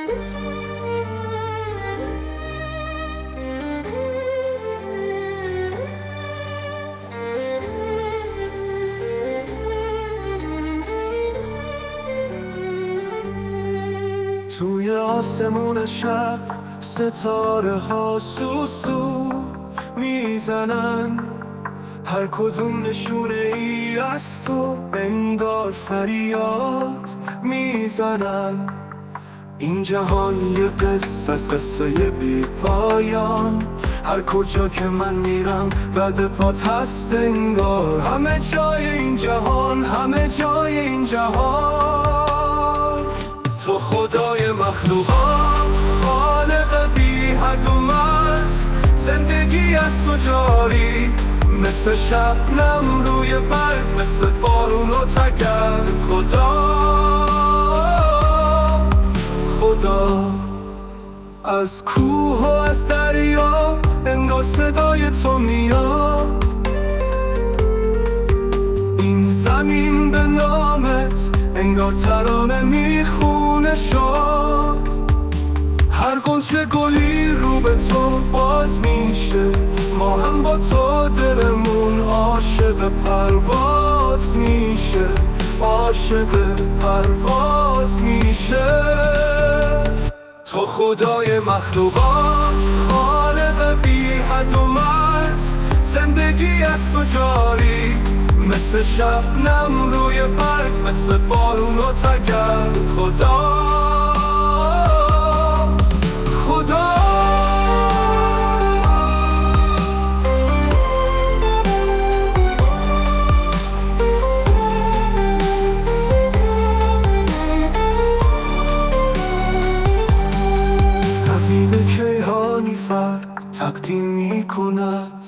توی آسمون شب ستاره ها سوسو میزنن، هر کدوم نشونه ای از تو انگار فریاد میزنن. این جهان یه قصه از قصه بی پایان، هر کجا که من میرم بعد پات هست انگار. همه جای این جهان، همه جای این جهان، تو خدای مخلوقات، خالق بی حد و مرز. زندگی از تو جاری، مثل شبنم روی برگ، مثل بارون و تگرگ. خدا از کوه و از دریا انگار صدای تو میاد. این زمین به نامت انگار ترانه میخونه شد. هر غنچه گلی رو به تو باز میشه، ما هم با تو دلمون عاشق پرواز میشه، عاشق پرواز میشه. تو خدای مخلوقات، خالق بی حد و مرز. زندگی از تو جاری، مثل شبنم روی برگ، مثل بارون و تگرگ. خدا نوید کیهانی فرد تقدیم میکند